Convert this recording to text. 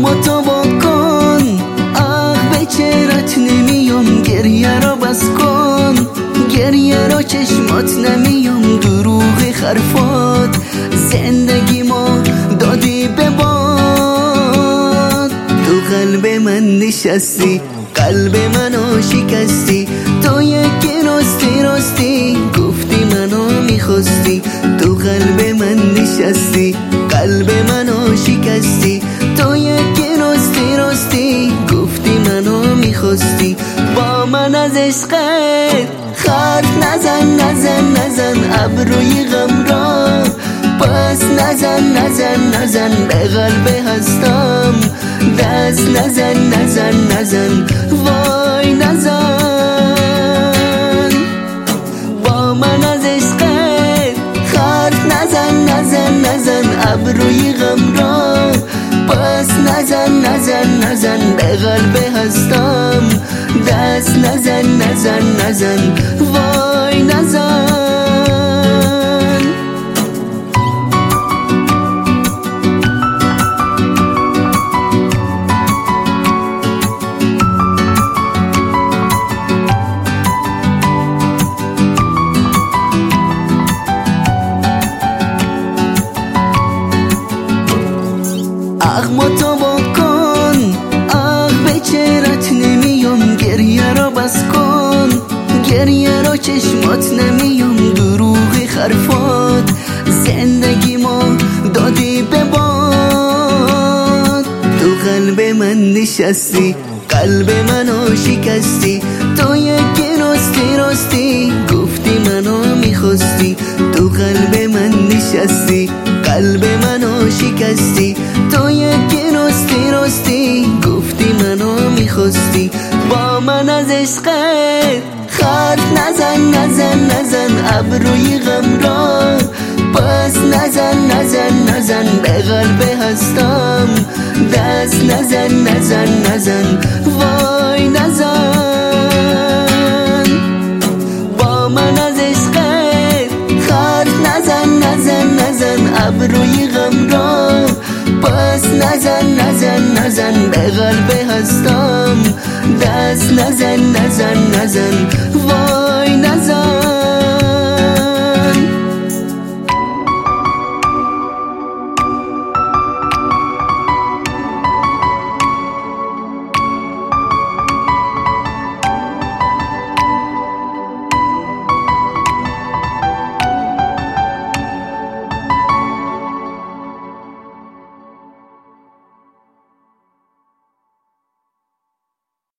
اخماتو بکن، به چهرت نمیام، گریه رو بس کن، گریه رو چشمات نمیام، دروغ حرفات زندگی ما دادی به باد. تو قلب من نشستی، قلب منو شکستی، تو یکی راستی گفتی منو میخواستی. تو قلب من نشستی، قلب منو شکستی، تو یکی راستی گفتی منو میخواستی. با من از عشقت حرف نزن ابروی غم را پس نزن به قلب هستم دست نزن وای نزن. با من از عشقت حرف نزن ابروی غم را پس نزن به قلب هستم دست نزن وای نزن. اخماتو بکن، به چهرت نمیام، گریه رو بس کن، گریه رو چشمات نمیام، دروغ حرفات زندگی ما دادی به باد. تو قلب من نشستی، قلب منو شکستی، تو یکی راستی گفتی منو میخواستی. تو قلب من نشستی، قلب منو شکستی، تو یکی راستی گفتی منو میخواستی. با من از عشقت حرف نزن ابروی غم را پس نزن به قلب هستم دست نزن وای نزن. با من از عشقت حرف نزن ابروی غم را پس نزن به قلب هستم دست نزن وای نزن.